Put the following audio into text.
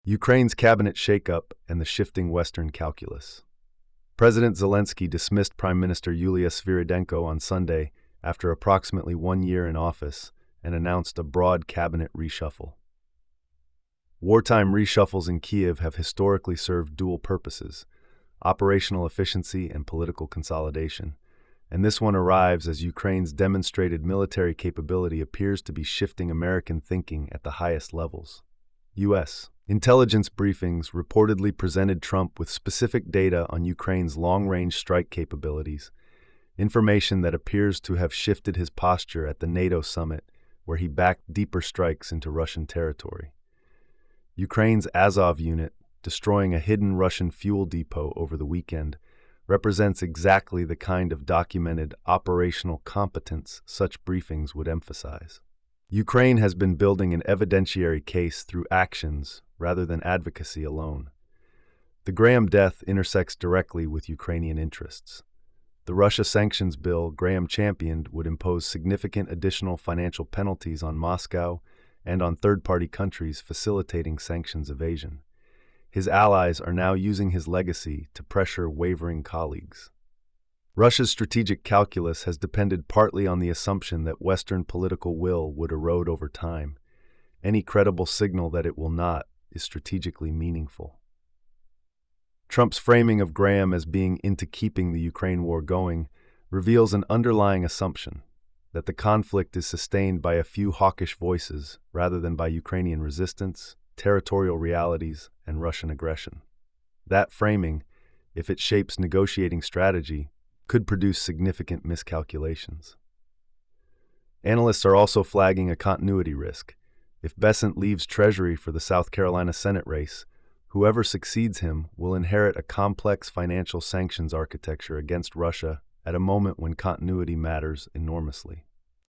Ukraine's cabinet shakeup and the shifting Western calculus. President Zelensky dismissed Prime Minister Yulia Sviridenko on Sunday after approximately 1 year in office and announced a broad cabinet reshuffle. Wartime reshuffles in Kyiv have historically served dual purposes: operational efficiency and political consolidation, and this one arrives as Ukraine's demonstrated military capability appears to be shifting American thinking at the highest levels. U.S. intelligence briefings reportedly presented Trump with specific data on Ukraine's long-range strike capabilities, information that appears to have shifted his posture at the NATO summit, where he backed deeper strikes into Russian territory. Ukraine's Azov unit, destroying a hidden Russian fuel depot over the weekend, represents exactly the kind of documented operational competence such briefings would emphasize. Ukraine has been building an evidentiary case through actions rather than advocacy alone. The Graham death intersects directly with Ukrainian interests. The Russia sanctions bill Graham championed would impose significant additional financial penalties on Moscow and on third-party countries facilitating sanctions evasion. His allies are now using his legacy to pressure wavering colleagues. Russia's strategic calculus has depended partly on the assumption that Western political will would erode over time. Any credible signal that it will not is strategically meaningful. Trump's framing of Graham as being into keeping the Ukraine war going reveals an underlying assumption that the conflict is sustained by a few hawkish voices rather than by Ukrainian resistance, territorial realities, and Russian aggression. That framing, if it shapes negotiating strategy, could produce significant miscalculations. Analysts are also flagging a continuity risk. If Bessent leaves Treasury for the South Carolina Senate race, whoever succeeds him will inherit a complex financial sanctions architecture against Russia at a moment when continuity matters enormously.